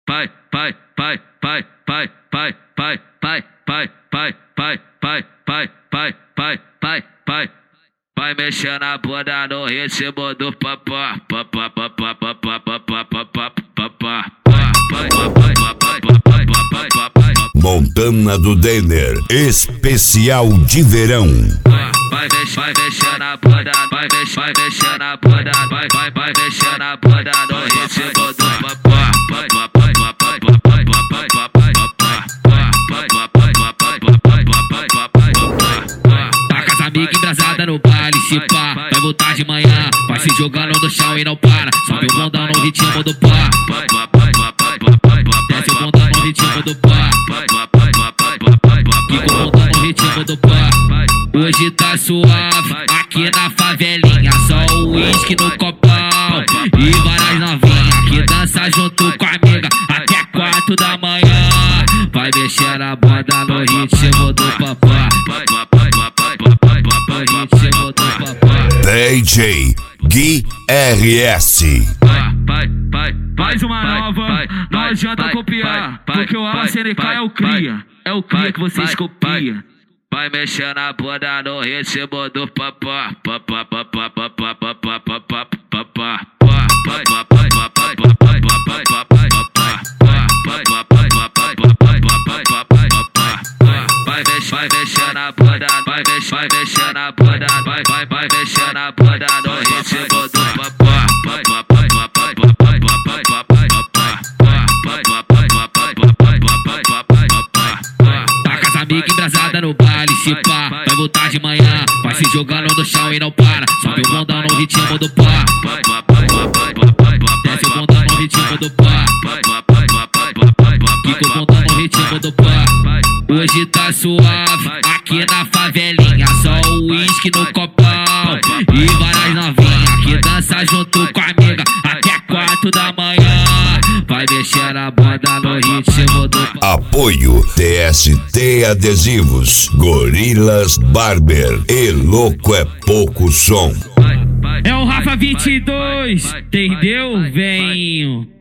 pai, pai, pai, pai, pai, pai, pai, pai, pai, pai, pai, pai, pai, pai, pai, pai, pai. Vai mexer na bunda no ritmo do papá, papá, papá, papá, papá, papá, papá. Montana do Denner, especial de verão. Vai mexer na bunda, vai mexer na bunda, vai mexer na bunda no ritmo do papá, papá, papá, papá, papá, papá, papá. Tá com as amigas embrasada no baile, se pá, vai voltar de manhã, vai se jogando no chão e não para. Sobe o bundão no ritmo do pá, desce o bundão no ritmo do pá, quica o bundão no ritmo do pá. Hoje tá suave, aqui na favelinha, só o uísque no copão e várias novinhas que dança junto com a amiga até 4 da manhã. Vai mexer a bunda no ritmo do papá, no ritmo do papá. DJ Gui RS. Mais uma nova, não adianta copiar, porque o AlaCNK é o cria, que vocês copiam. Vai mexer na bunda no ritmo do papá, papá, papá, papá, papá, papá, papá. Vai mexer na bunda, vai mexer na bunda, vai mexer na bunda no ritmo do papá, Tá com as amigas embrasada no baile, se pá, vai voltar de manhã, vai se jogando no chão e não para. Sobe o bundão no ritmo do pá, desce o bundão no ritmo do pá, quica o bundão no ritmo do pá. Hoje tá suave, aqui na favelinha, só o uísque no copão e várias novinhas que dança junto com a amiga até 4 da manhã. Vai mexer na bunda no ritmo do Apoio TST Adesivos, Gorilas Barber e Louco é Pouco Som. É o Rafa 22, entendeu, venho?